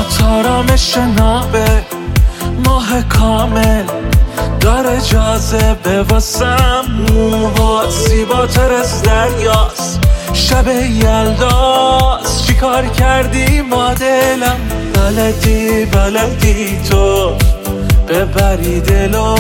آرامش نابه ماه کامل داره جاذبه واسم. موهات زیباتر از دریاست، شب یلداست. چی کار کردی ما دلم؟ بلدی تو ببری دلو،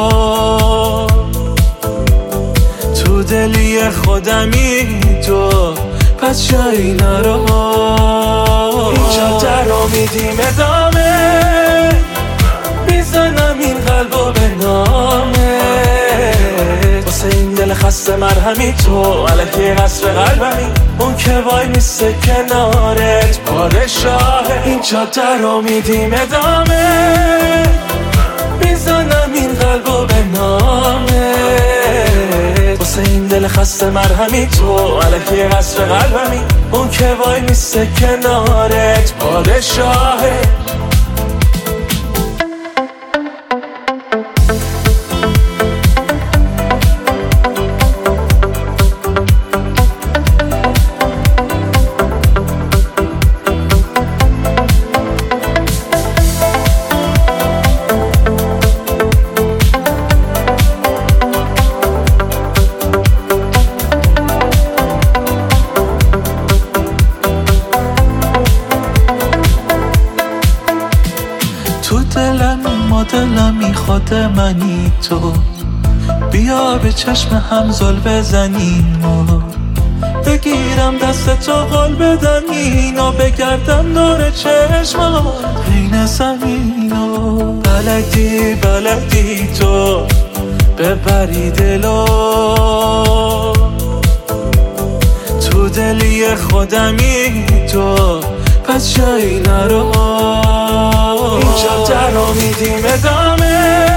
تو دلی خودمی تو، پس جایی نرو. اینجا در رو میدیم ادامه، میزنم این قلبو به نامه. واسه این دل خسته مرهمی تو، الکی قصر قلبمی، اون که وای میسته کنارت پادشاهه. اینجا در رو میدیم ادامه، میزنم این قلبو به نامه. واسه این دل خسته مرهمی تو، الکی قصر قلبمی، اون که وای میسته کنارت پادشاهه. تو دلم ما دلم میخواد منی تو، بیا به چشم هم زل بزنیم و بگیرم دست تو قول بدم اینو، بگردم دور چشمات بین زمین و بلدی تو ببری دلو، تو دلی خودمی تو، پس جایی نرو. اینجا در رو میدیم ادامه،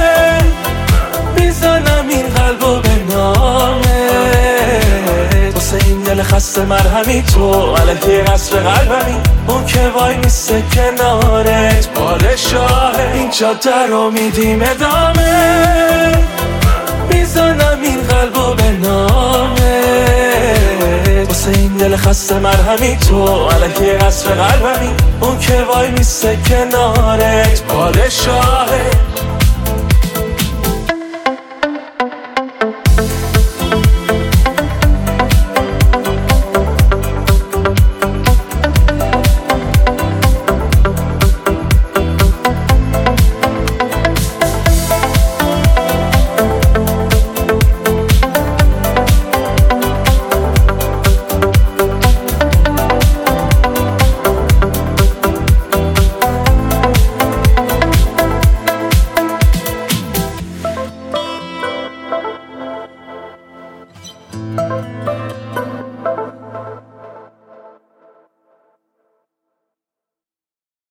میزنم این قلبو به نامه. واسه این دل خسته مرهمی تو، الکی قصر قلبمی، اون که وای میسته کنارت پادشاهه. اینجا در رو میدیم ادامه، میزنم این قلبو به نامه. واسه این دل خسته مرهمی تو، الکی قصر قلبمی، اون که وای میسته کنارت پادشاهه.